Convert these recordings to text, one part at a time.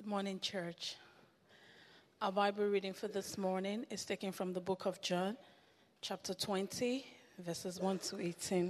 Good morning, church. Our Bible reading for this morning is taken from the book of John, chapter 20, verses 1 to 18.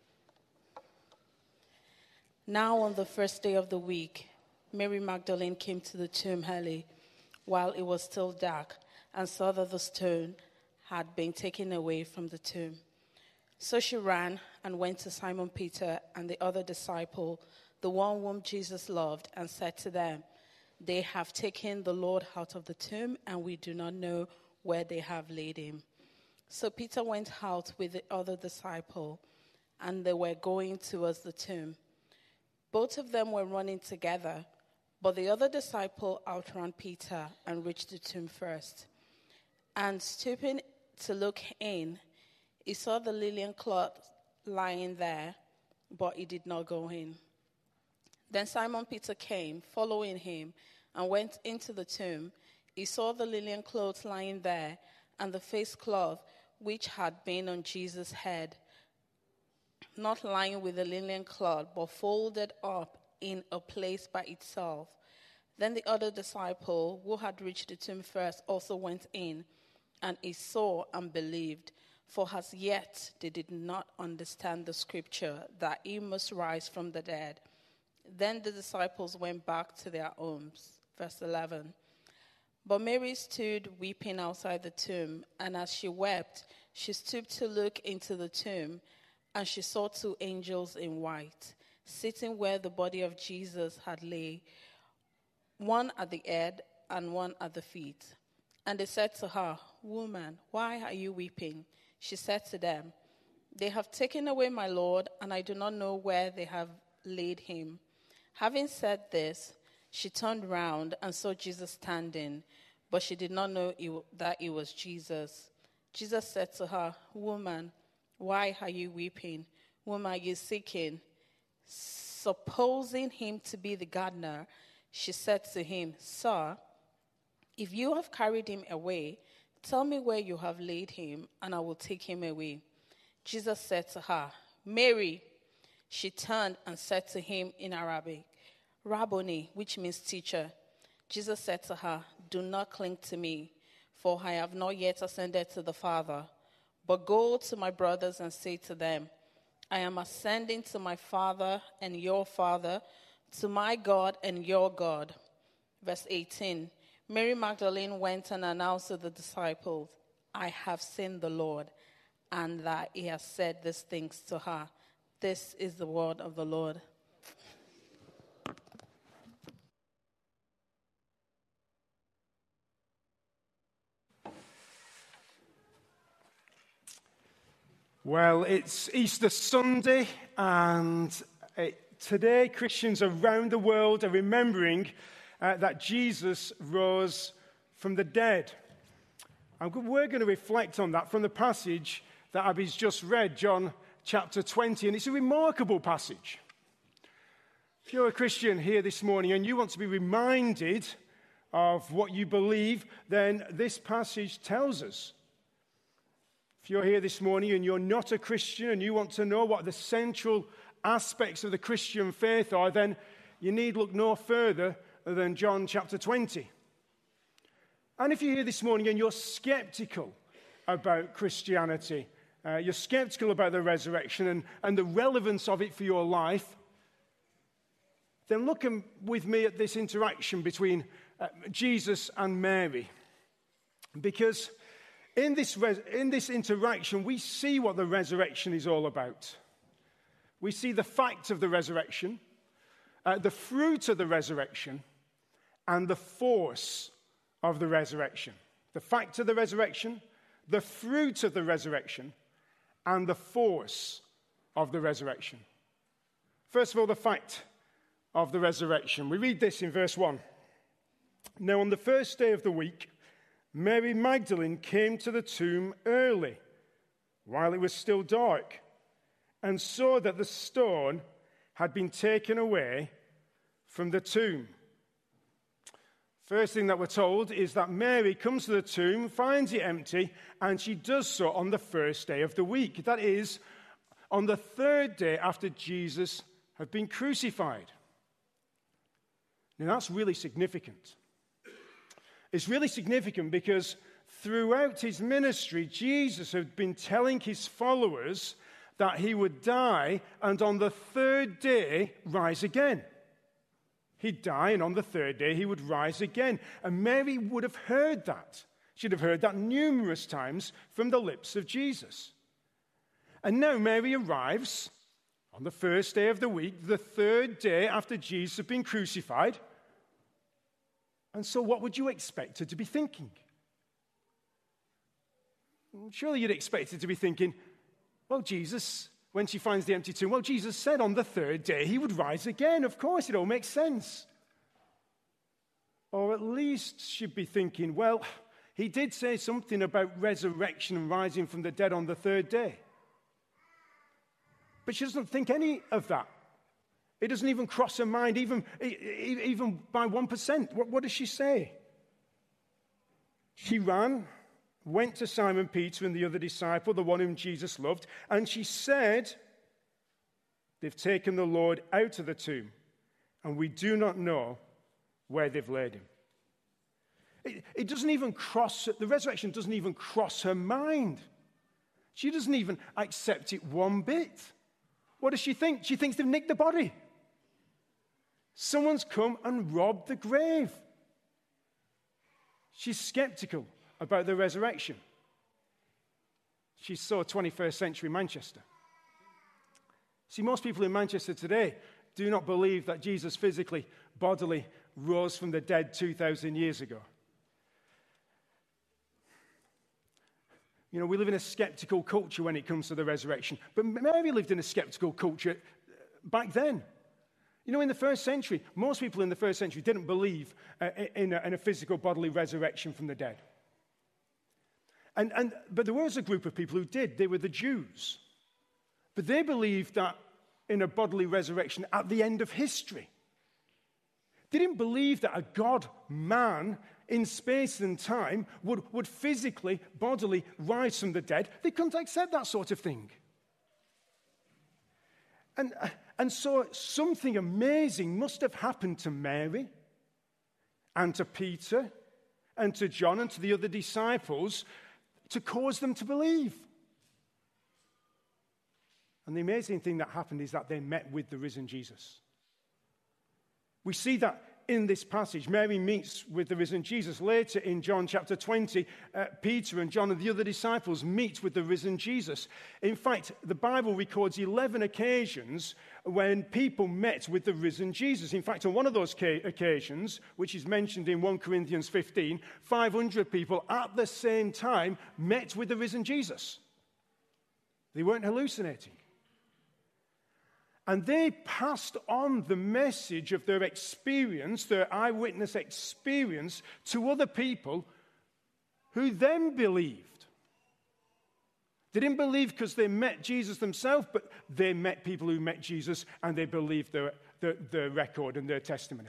Now on the first day of the week, Mary Magdalene came to the tomb early, while it was still dark, and saw that the stone had been taken away from the tomb. So she ran and went to Simon Peter and the other disciple, the one whom Jesus loved, and said to them, "They have taken the Lord out of the tomb, and we do not know where they have laid him." So Peter went out with the other disciple, and they were going towards the tomb. Both of them were running together, but the other disciple outran Peter and reached the tomb first. And stooping to look in, he saw the linen cloth lying there, but he did not go in. Then Simon Peter came, following him, and went into the tomb. He saw the linen clothes lying there, and the face cloth which had been on Jesus' head, not lying with the linen cloth, but folded up in a place by itself. Then the other disciple, who had reached the tomb first, also went in, and he saw and believed. For as yet they did not understand the scripture that he must rise from the dead. Then the disciples went back to their homes. Verse 11. But Mary stood weeping outside the tomb, and as she wept, she stooped to look into the tomb, and she saw two angels in white, sitting where the body of Jesus had lay, one at the head and one at the feet. And they said to her, "Woman, why are you weeping?" She said to them, "They have taken away my Lord, and I do not know where they have laid him." Having said this, she turned round and saw Jesus standing, but she did not know that it was Jesus. Jesus said to her, "Woman, why are you weeping? Whom are you seeking?" Supposing him to be the gardener, she said to him, "Sir, if you have carried him away, tell me where you have laid him, and I will take him away." Jesus said to her, "Mary." She turned and said to him in Arabic, "Rabboni," which means teacher. Jesus said to her, "Do not cling to me, for I have not yet ascended to the Father. But go to my brothers and say to them, I am ascending to my Father and your Father, to my God and your God." Verse 18. Mary Magdalene went and announced to the disciples, "I have seen the Lord," and that he has said these things to her. This is the word of the Lord. Well, it's Easter Sunday, and today Christians around the world are remembering that Jesus rose from the dead. And we're going to reflect on that from the passage that Abby's just read, John chapter 20, and it's a remarkable passage. If you're a Christian here this morning and you want to be reminded of what you believe, then this passage tells us. If you're here this morning and you're not a Christian and you want to know what the central aspects of the Christian faith are, then you need look no further than John chapter 20. And if you're here this morning and you're skeptical about Christianity, you're skeptical about the resurrection and the relevance of it for your life, then look with me at this interaction between Jesus and Mary. Because in this interaction, we see what the resurrection is all about. We see the fact of the resurrection, the fruit of the resurrection, and the force of the resurrection. The fact of the resurrection, the fruit of the resurrection, and the force of the resurrection. First of all, the fact of the resurrection. We read this in verse 1. Now on the first day of the week, Mary Magdalene came to the tomb early, while it was still dark, and saw that the stone had been taken away from the tomb. First thing that we're told is that Mary comes to the tomb, finds it empty, and she does so on the first day of the week. That is, on the third day after Jesus had been crucified. Now, that's really significant. It's really significant because throughout his ministry, Jesus had been telling his followers that he would die and on the third day rise again. He'd die and on the third day he would rise again. And Mary would have heard that. She'd have heard that numerous times from the lips of Jesus. And now Mary arrives on the first day of the week, the third day after Jesus had been crucified. And so what would you expect her to be thinking? Surely you'd expect her to be thinking, well, Jesus, when she finds the empty tomb, well, Jesus said on the third day he would rise again. Of course, it all makes sense. Or at least she'd be thinking, well, he did say something about resurrection and rising from the dead on the third day. But she doesn't think any of that. It doesn't even cross her mind, even by 1%. What does she say? She ran, went to Simon Peter and the other disciple, the one whom Jesus loved, and she said, they've taken the Lord out of the tomb, and we do not know where they've laid him. It doesn't even cross, the resurrection doesn't even cross her mind. She doesn't even accept it one bit. What does she think? She thinks they've nicked the body. Someone's come and robbed the grave. She's skeptical about the resurrection. She's so 21st century Manchester. See, most people in Manchester today do not believe that Jesus physically, bodily, rose from the dead 2,000 years ago. You know, we live in a skeptical culture when it comes to the resurrection. But Mary lived in a skeptical culture back then. You know, in the first century, most people in the first century didn't believe in a physical bodily resurrection from the dead. But there was a group of people who did. They were the Jews. But they believed that in a bodily resurrection at the end of history. They didn't believe that a God-man in space and time would physically, bodily rise from the dead. They couldn't accept that sort of thing. And so something amazing must have happened to Mary and to Peter and to John and to the other disciples to cause them to believe. And the amazing thing that happened is that they met with the risen Jesus. We see that in this passage. Mary meets with the risen Jesus. Later in John chapter 20, Peter and John and the other disciples meet with the risen Jesus. In fact, the Bible records 11 occasions when people met with the risen Jesus. In fact, on one of those occasions, which is mentioned in 1 Corinthians 15, 500 people at the same time met with the risen Jesus. They weren't hallucinating. And they passed on the message of their experience, their eyewitness experience, to other people who then believed. They didn't believe because they met Jesus themselves, but they met people who met Jesus and they believed their record and their testimony.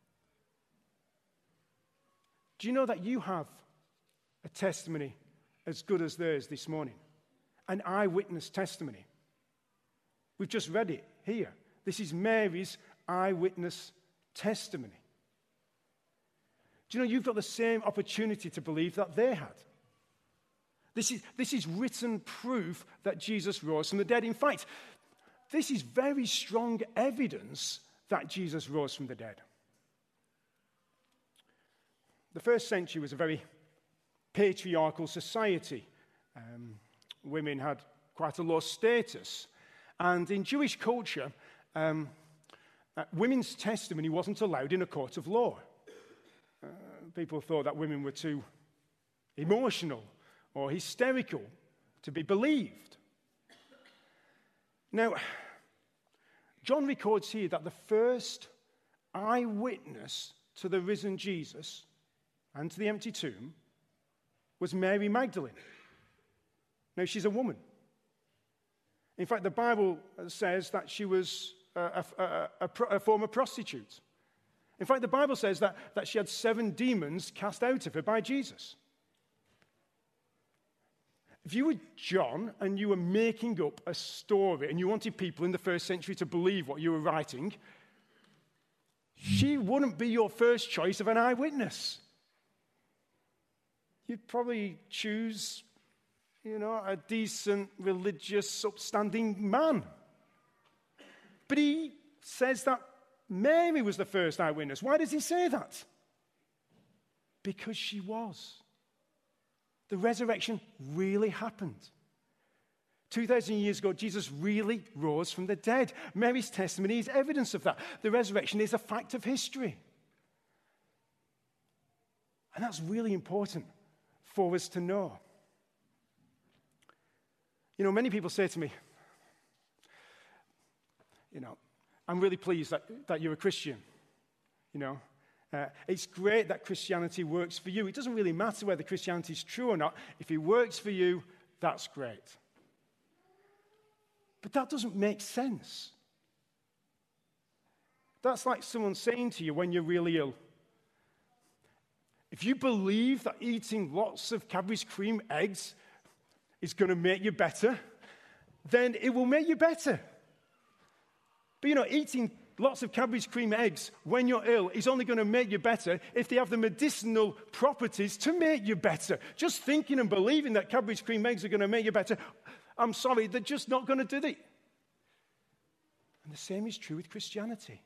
Do you know that you have a testimony as good as theirs this morning? An eyewitness testimony. We've just read it here. This is Mary's eyewitness testimony. Do you know you've got the same opportunity to believe that they had? This is written proof that Jesus rose from the dead. In fact, this is very strong evidence that Jesus rose from the dead. The first century was a very patriarchal society. Women had quite a low status. And in Jewish culture, women's testimony wasn't allowed in a court of law. People thought that women were too emotional or hysterical to be believed. Now, John records here that the first eyewitness to the risen Jesus and to the empty tomb was Mary Magdalene. Now, she's a woman. In fact, the Bible says that she was a former prostitute. In fact, the Bible says that she had 7 demons cast out of her by Jesus. If you were John and you were making up a story and you wanted people in the first century to believe what you were writing, she wouldn't be your first choice of an eyewitness. You'd probably choose, a decent, religious, upstanding man. But he says that Mary was the first eyewitness. Why does he say that? Because she was. The resurrection really happened. 2,000 years ago, Jesus really rose from the dead. Mary's testimony is evidence of that. The resurrection is a fact of history. And that's really important for us to know. Many people say to me, I'm really pleased that you're a Christian. It's great that Christianity works for you. It doesn't really matter whether Christianity is true or not. If it works for you, that's great. But that doesn't make sense. That's like someone saying to you when you're really ill, if you believe that eating lots of Cadbury's cream eggs is going to make you better, then it will make you better. But eating lots of Cadbury's cream eggs when you're ill is only going to make you better if they have the medicinal properties to make you better. Just thinking and believing that Cadbury's cream eggs are going to make you better, I'm sorry, they're just not going to do it. And the same is true with Christianity.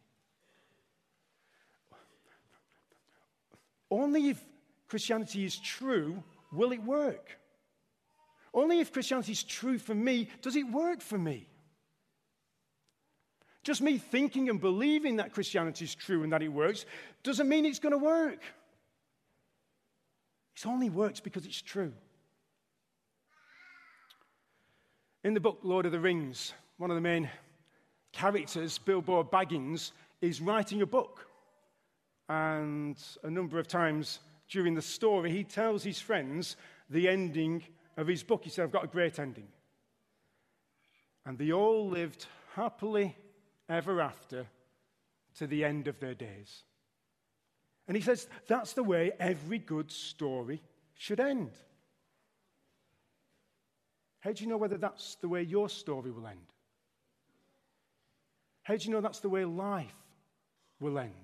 Only if Christianity is true will it work. Only if Christianity is true for me does it work for me. Just me thinking and believing that Christianity is true and that it works doesn't mean it's going to work. It only works because it's true. In the book Lord of the Rings, one of the main characters, Bilbo Baggins, is writing a book. And a number of times during the story, he tells his friends the ending of his book. He said, I've got a great ending. And they all lived happily ever after to the end of their days. And he says, that's the way every good story should end. How do you know whether that's the way your story will end? How do you know that's the way life will end?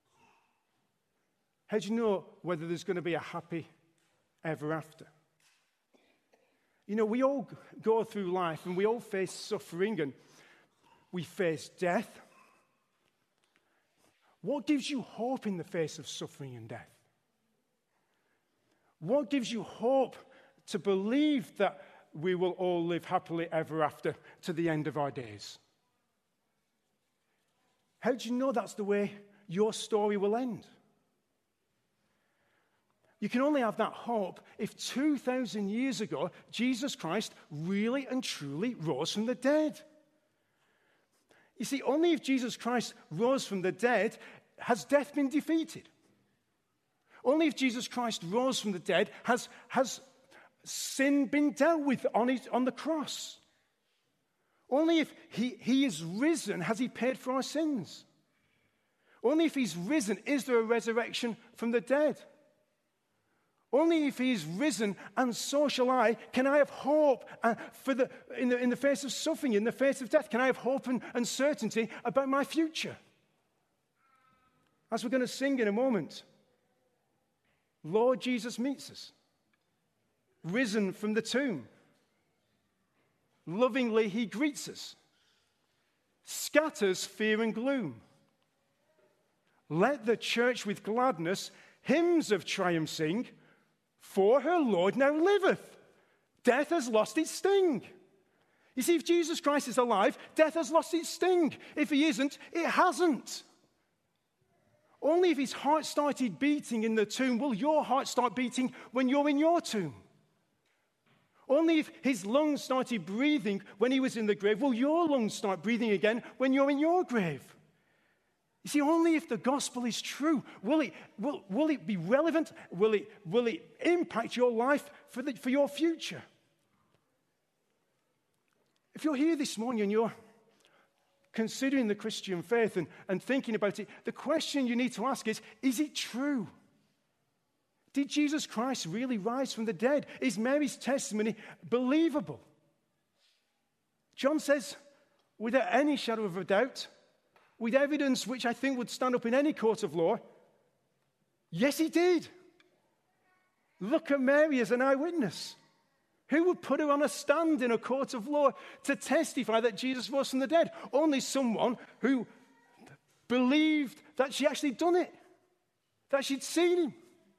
How do you know whether there's going to be a happy ever after? We all go through life and we all face suffering and we face death. What gives you hope in the face of suffering and death? What gives you hope to believe that we will all live happily ever after to the end of our days? How do you know that's the way your story will end? You can only have that hope if 2,000 years ago, Jesus Christ really and truly rose from the dead. You see, only if Jesus Christ rose from the dead has death been defeated. Only if Jesus Christ rose from the dead has sin been dealt with on the cross. Only if he is risen has he paid for our sins. Only if he's risen is there a resurrection from the dead. Only if he's risen, and so shall I, can I have hope in the face of suffering, in the face of death. Can I have hope and certainty about my future? As we're going to sing in a moment, Lord Jesus meets us, risen from the tomb. Lovingly he greets us, scatters fear and gloom. Let the church with gladness hymns of triumph sing, for her Lord now liveth. Death has lost its sting. You see, if Jesus Christ is alive, death has lost its sting. If he isn't, it hasn't. Only if his heart started beating in the tomb will your heart start beating when you're in your tomb. Only if his lungs started breathing when he was in the grave will your lungs start breathing again when you're in your grave. You see, only if the gospel is true will it be relevant, will it impact your life for your future. If you're here this morning and you're considering the Christian faith and thinking about it, the question you need to ask is it true? Did Jesus Christ really rise from the dead? Is Mary's testimony believable? John says, without any shadow of a doubt, with evidence which I think would stand up in any court of law? Yes, he did. Look at Mary as an eyewitness. Who would put her on a stand in a court of law to testify that Jesus rose from the dead? Only someone who believed that she actually done it, that she'd seen him.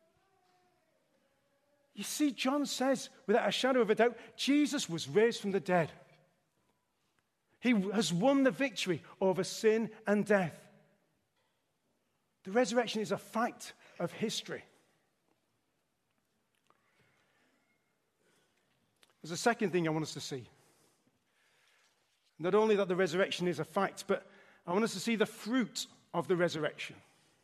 You see, John says, without a shadow of a doubt, Jesus was raised from the dead. He has won the victory over sin and death. The resurrection is a fact of history. There's a second thing I want us to see. Not only that the resurrection is a fact, but I want us to see the fruit of the resurrection.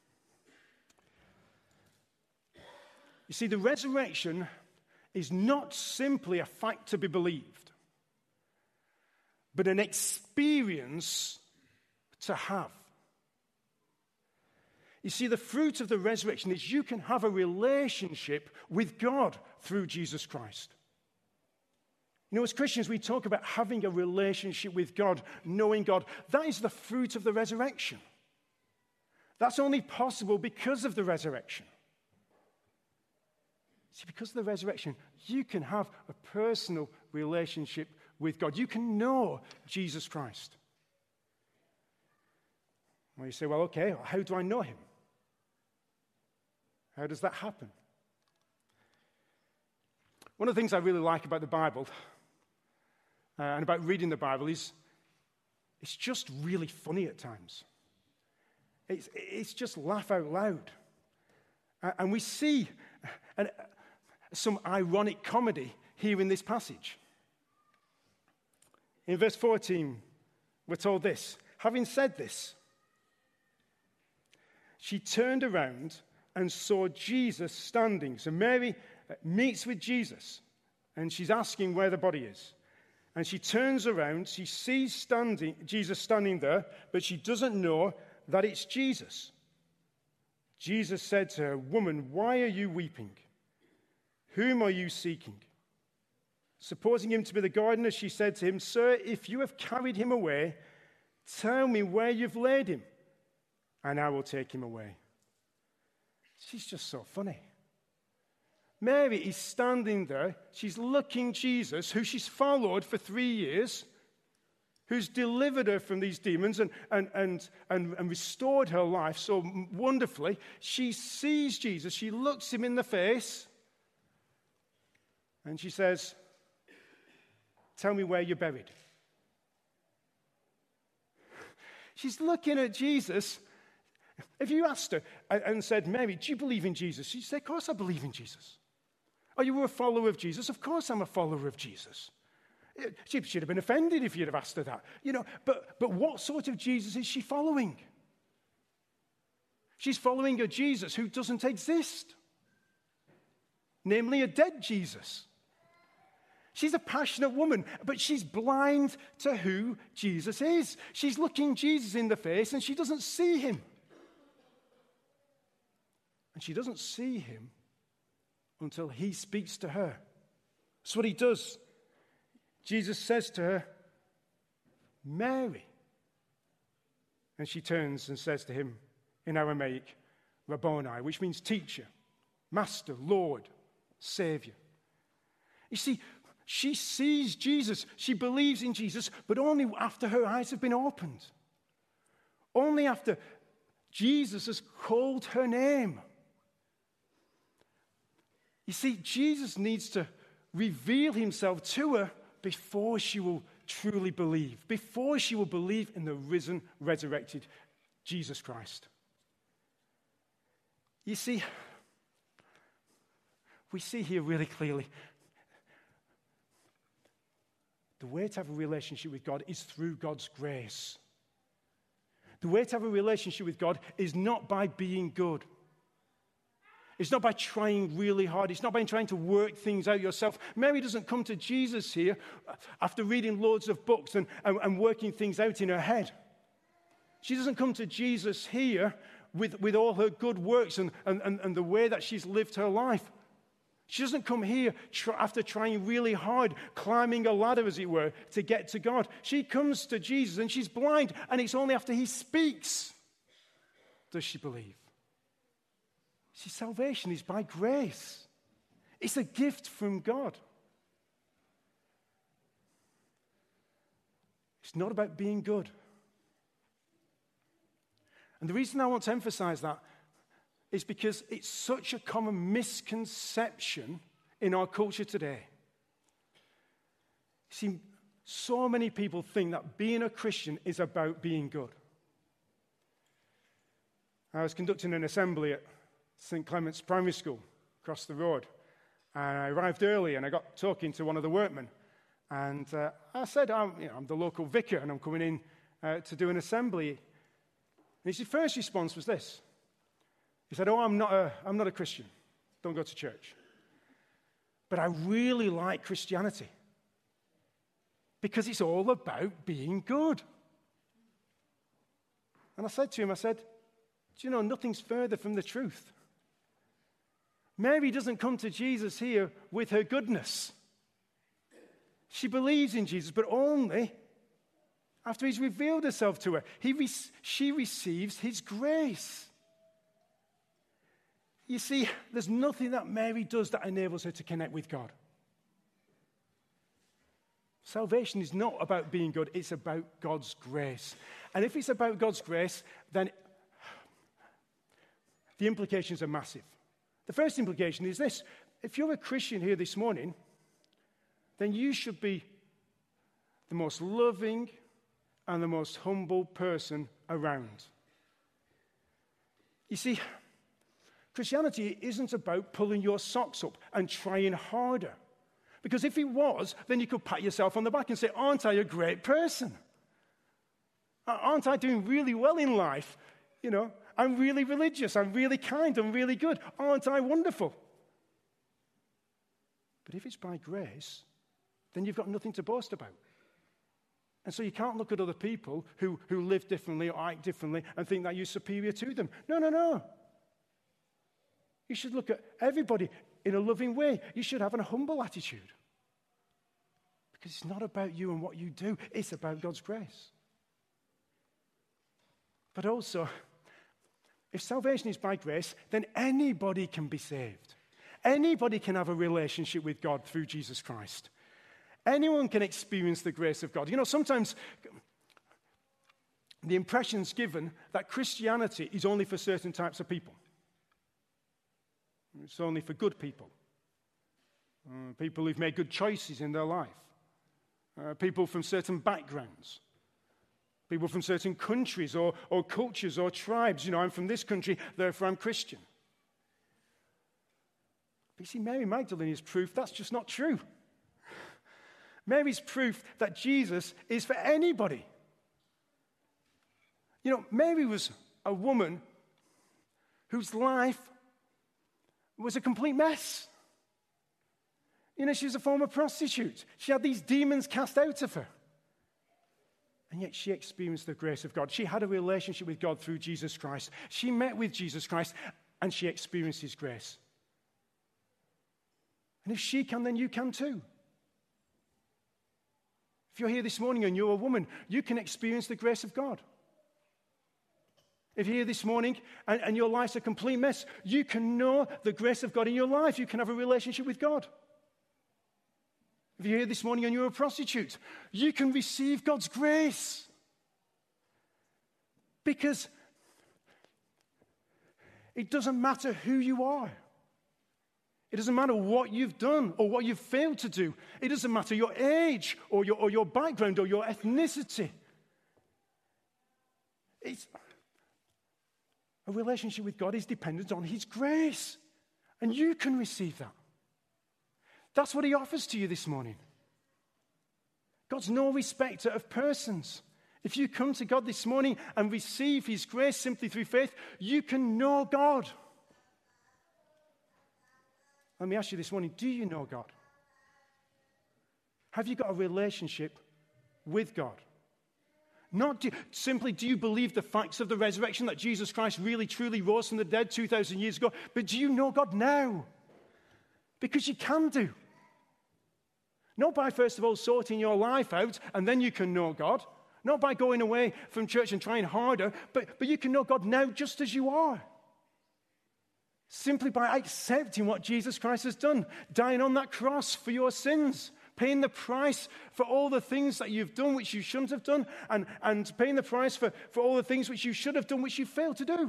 You see, the resurrection is not simply a fact to be believed, but an experience to have. You see, the fruit of the resurrection is you can have a relationship with God through Jesus Christ. You know, as Christians, we talk about having a relationship with God, knowing God. That is the fruit of the resurrection. That's only possible because of the resurrection. See, because of the resurrection, you can have a personal relationship with God. You can know Jesus Christ. Well, you say, well, okay, how do I know him? How does that happen? One of the things I really like about the Bible and about reading the Bible is it's just really funny at times. It's just laugh out loud. And we see some ironic comedy here in this passage. In verse 14, we're told this. Having said this, she turned around and saw Jesus standing. So Mary meets with Jesus, and she's asking where the body is. And she turns around, she sees Jesus standing there, but she doesn't know that it's Jesus. Jesus said to her, "Woman, why are you weeping? Whom are you seeking?" Supposing him to be the gardener, she said to him, "Sir, if you have carried him away, tell me where you've laid him, and I will take him away." She's just so funny. Mary is standing there. She's looking Jesus, who she's followed for 3 years, who's delivered her from these demons and restored her life so wonderfully. She sees Jesus. She looks him in the face, and she says, "Tell me where you're buried." She's looking at Jesus. If you asked her and said, "Mary, do you believe in Jesus?" she'd say, "Of course I believe in Jesus." "Are you a follower of Jesus?" "Of course I'm a follower of Jesus." She should have been offended if you'd have asked her that. You know, but what sort of Jesus is she following? She's following a Jesus who doesn't exist, namely a dead Jesus. She's a passionate woman, but she's blind to who Jesus is. She's looking Jesus in the face and she doesn't see him. And she doesn't see him until he speaks to her. That's what he does. Jesus says to her, "Mary." And she turns and says to him in Aramaic, "Rabboni," which means teacher, master, Lord, Savior. You see, she sees Jesus. She believes in Jesus, but only after her eyes have been opened. Only after Jesus has called her name. You see, Jesus needs to reveal himself to her before she will truly believe, before she will believe in the risen, resurrected Jesus Christ. You see, we see here really clearly the way to have a relationship with God is through God's grace. The way to have a relationship with God is not by being good. It's not by trying really hard. It's not by trying to work things out yourself. Mary doesn't come to Jesus here after reading loads of books and working things out in her head. She doesn't come to Jesus here with all her good works and the way that she's lived her life. She doesn't come here after trying really hard, climbing a ladder, as it were, to get to God. She comes to Jesus and she's blind, and it's only after he speaks does she believe. See, salvation is by grace. It's a gift from God. It's not about being good. And the reason I want to emphasize that is because it's such a common misconception in our culture today. See, so many people think that being a Christian is about being good. I was conducting an assembly at St. Clement's Primary School across the road. And I arrived early and I got talking to one of the workmen. And I said, I'm the local vicar and I'm coming in to do an assembly. And his first response was this. He said, I'm not a Christian. Don't go to church. But I really like Christianity because it's all about being good. And I said to him, do you know, nothing's further from the truth. Mary doesn't come to Jesus here with her goodness. She believes in Jesus, but only after he's revealed himself to her. She receives his grace. You see, there's nothing that Mary does that enables her to connect with God. Salvation is not about being good, it's about God's grace. And if it's about God's grace, then the implications are massive. The first implication is this. If you're a Christian here this morning, then you should be the most loving and the most humble person around. You see, Christianity isn't about pulling your socks up and trying harder. Because if it was, then you could pat yourself on the back and say, aren't I a great person? Aren't I doing really well in life? You know, I'm really religious, I'm really kind, I'm really good. Aren't I wonderful? But if it's by grace, then you've got nothing to boast about. And so you can't look at other people who live differently or act differently and think that you're superior to them. No. You should look at everybody in a loving way. You should have a humble attitude. Because it's not about you and what you do. It's about God's grace. But also, if salvation is by grace, then anybody can be saved. Anybody can have a relationship with God through Jesus Christ. Anyone can experience the grace of God. You know, sometimes the impression's given that Christianity is only for certain types of people. It's only for good people. People who've made good choices in their life. People from certain backgrounds. People from certain countries or cultures or tribes. You know, I'm from this country, therefore I'm Christian. But you see, Mary Magdalene is proof that's just not true. Mary's proof that Jesus is for anybody. You know, Mary was a woman whose life was a complete mess. You know, she was a former prostitute. She had these demons cast out of her. And yet she experienced the grace of God. She had a relationship with God through Jesus Christ. She met with Jesus Christ and she experienced his grace. And if she can, then you can too. If you're here this morning and you're a woman, you can experience the grace of God. If you're here this morning and your life's a complete mess, you can know the grace of God in your life. You can have a relationship with God. If you're here this morning and you're a prostitute, you can receive God's grace. Because it doesn't matter who you are. It doesn't matter what you've done or what you've failed to do. It doesn't matter your age or your background or your ethnicity. A relationship with God is dependent on his grace. And you can receive that. That's what he offers to you this morning. God's no respecter of persons. If you come to God this morning and receive his grace simply through faith, you can know God. Let me ask you this morning, do you know God? Have you got a relationship with God? Not simply do you believe the facts of the resurrection, that Jesus Christ really truly rose from the dead 2,000 years ago, but do you know God now? Because you can do. Not by, first of all, sorting your life out, and then you can know God. Not by going away from church and trying harder, but you can know God now just as you are. Simply by accepting what Jesus Christ has done, dying on that cross for your sins, paying the price for all the things that you've done which you shouldn't have done, and paying the price for all the things which you should have done which you failed to do.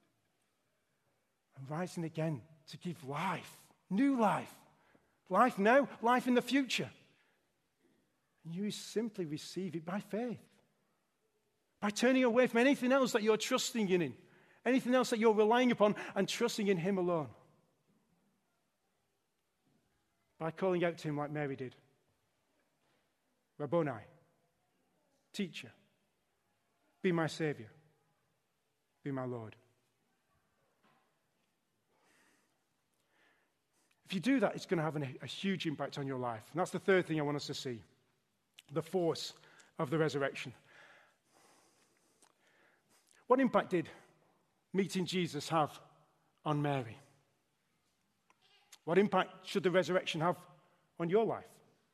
And rising again to give life, new life. Life now, life in the future. And you simply receive it by faith. By turning away from anything else that you're trusting in, anything else that you're relying upon, and trusting in him alone. By calling out to him like Mary did. Rabboni, teacher, be my Savior, be my Lord. If you do that, it's going to have a huge impact on your life. And that's the third thing I want us to see. The force of the resurrection. What impact did meeting Jesus have on Mary? What impact should the resurrection have on your life?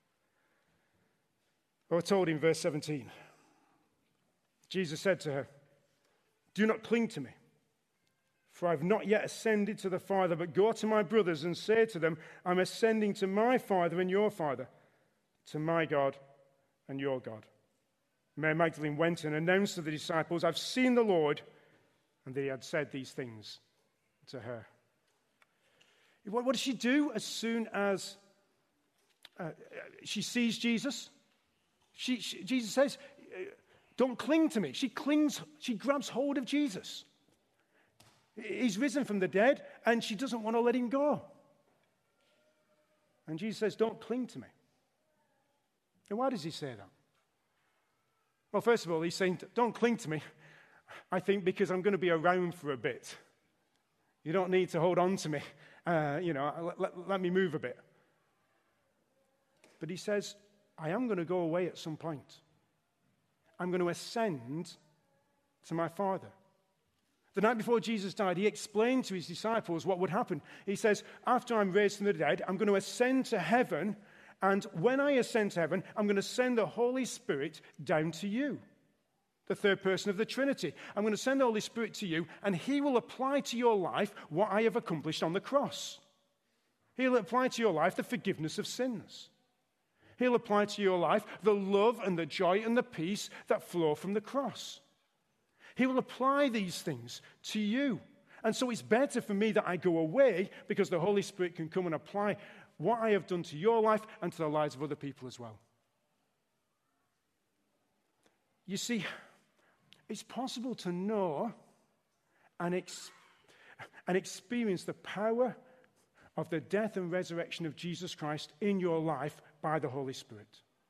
We're told in verse 17, Jesus said to her, "Do not cling to me, for I have not yet ascended to the Father, but go to my brothers and say to them, I'm ascending to my Father and your Father, to my God and your God." Mary Magdalene went and announced to the disciples, "I've seen the Lord," and they had said these things to her. What does she do as soon as she sees Jesus? Jesus says, "Don't cling to me." She grabs hold of Jesus. He's risen from the dead, and she doesn't want to let him go. And Jesus says, "Don't cling to me." And why does he say that? Well, first of all, he's saying, "Don't cling to me," I think, because I'm going to be around for a bit. You don't need to hold on to me. Let me move a bit. But he says, I am going to go away at some point. I'm going to ascend to my Father. The night before Jesus died, he explained to his disciples what would happen. He says, after I'm raised from the dead, I'm going to ascend to heaven, and when I ascend to heaven, I'm going to send the Holy Spirit down to you, the third person of the Trinity. I'm going to send the Holy Spirit to you, and he will apply to your life what I have accomplished on the cross. He'll apply to your life the forgiveness of sins. He'll apply to your life the love and the joy and the peace that flow from the cross. He will apply these things to you. And so it's better for me that I go away, because the Holy Spirit can come and apply what I have done to your life and to the lives of other people as well. You see, it's possible to know and experience the power of the death and resurrection of Jesus Christ in your life by the Holy Spirit.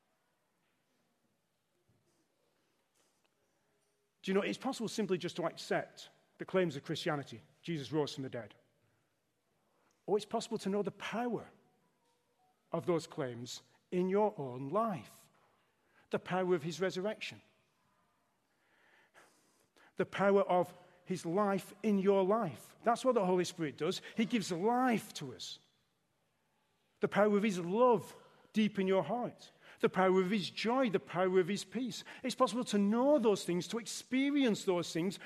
Do you know, it's possible simply just to accept the claims of Christianity. Jesus rose from the dead. Or it's possible to know the power of those claims in your own life. The power of his resurrection. The power of his life in your life. That's what the Holy Spirit does. He gives life to us. The power of his love deep in your heart. The power of his joy, the power of his peace. It's possible to know those things, to experience those things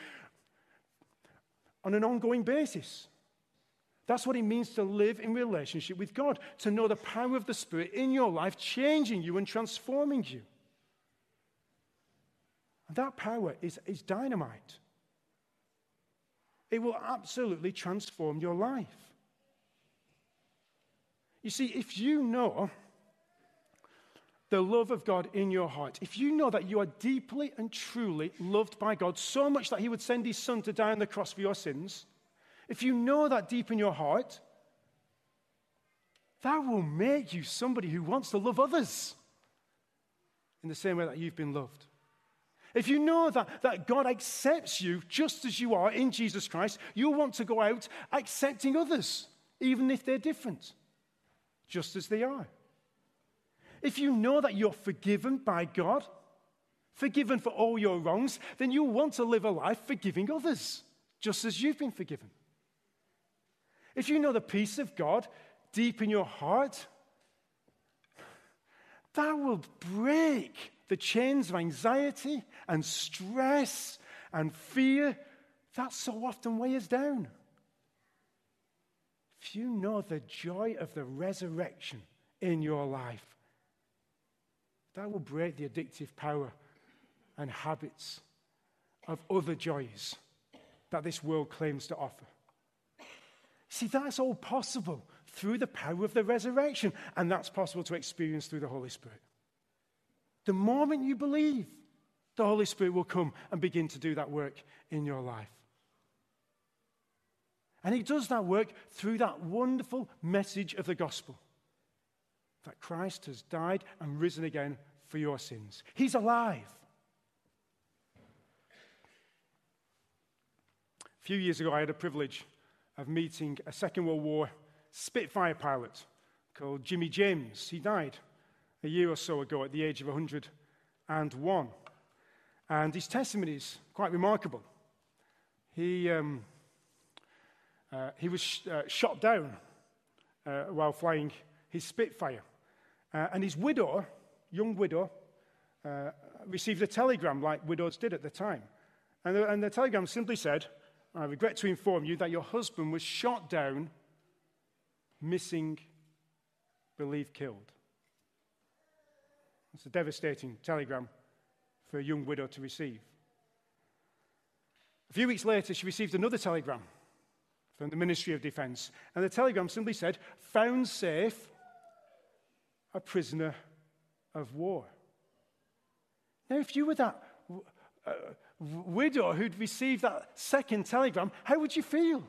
on an ongoing basis. That's what it means to live in relationship with God, to know the power of the Spirit in your life, changing you and transforming you. And that power is dynamite. It will absolutely transform your life. You see, if you know the love of God in your heart, if you know that you are deeply and truly loved by God, so much that he would send his son to die on the cross for your sins, if you know that deep in your heart, that will make you somebody who wants to love others in the same way that you've been loved. If you know that God accepts you just as you are in Jesus Christ, you'll want to go out accepting others, even if they're different, just as they are. If you know that you're forgiven by God, forgiven for all your wrongs, then you'll want to live a life forgiving others, just as you've been forgiven. If you know the peace of God deep in your heart, that will break the chains of anxiety and stress and fear that so often weigh us down. If you know the joy of the resurrection in your life, that will break the addictive power and habits of other joys that this world claims to offer. See, that's all possible through the power of the resurrection, and that's possible to experience through the Holy Spirit. The moment you believe, the Holy Spirit will come and begin to do that work in your life. And he does that work through that wonderful message of the gospel, that Christ has died and risen again for your sins. He's alive. A few years ago, I had a privilege of meeting a Second World War Spitfire pilot called Jimmy James. He died a year or so ago at the age of 101. And his testimony is quite remarkable. He was shot down while flying his Spitfire. And his widow, young widow, received a telegram like widows did at the time. And the telegram simply said, "I regret to inform you that your husband was shot down, missing, believed killed." It's a devastating telegram for a young widow to receive. A few weeks later, she received another telegram from the Ministry of Defense. And the telegram simply said, "Found safe, a prisoner of war." Now, if you were that widow who'd received that second telegram, how would you feel?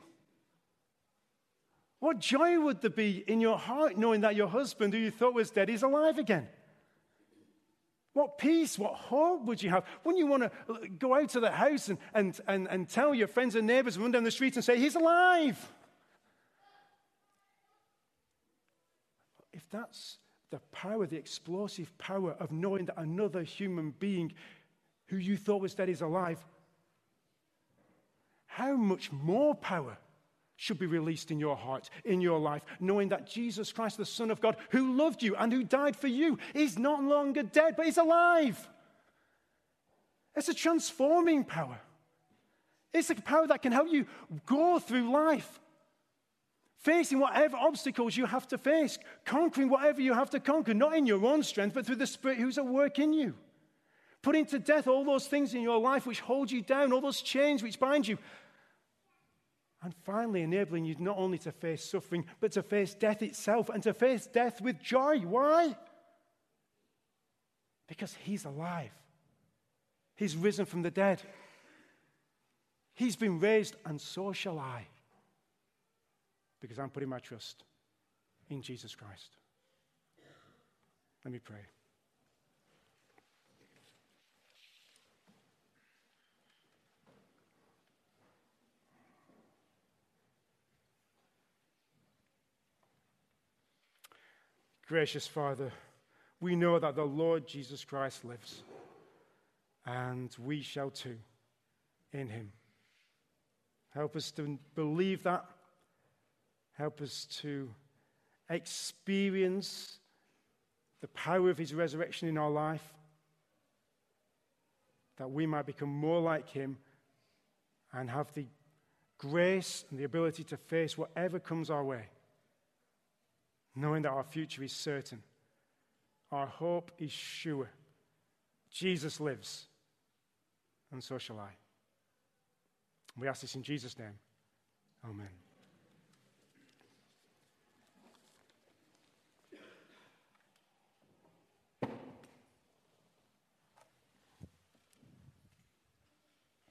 What joy would there be in your heart knowing that your husband, who you thought was dead, is alive again? What peace, what hope would you have? Wouldn't you want to go out to the house and tell your friends and neighbors, run down the street and say, "He's alive"? If that's the power, the explosive power of knowing that another human being who you thought was dead is alive, how much more power should be released in your heart, in your life, knowing that Jesus Christ, the Son of God, who loved you and who died for you, is not longer dead, but is alive. It's a transforming power. It's a power that can help you go through life, facing whatever obstacles you have to face, conquering whatever you have to conquer, not in your own strength, but through the Spirit who's at work in you. Putting to death all those things in your life which hold you down, all those chains which bind you. And finally enabling you not only to face suffering, but to face death itself, and to face death with joy. Why? Because he's alive. He's risen from the dead. He's been raised, and so shall I. Because I'm putting my trust in Jesus Christ. Let me pray. Gracious Father, we know that the Lord Jesus Christ lives, and we shall too in him. Help us to believe that. Help us to experience the power of his resurrection in our life, that we might become more like him and have the grace and the ability to face whatever comes our way, knowing that our future is certain. Our hope is sure. Jesus lives, and so shall I. We ask this in Jesus' name. Amen.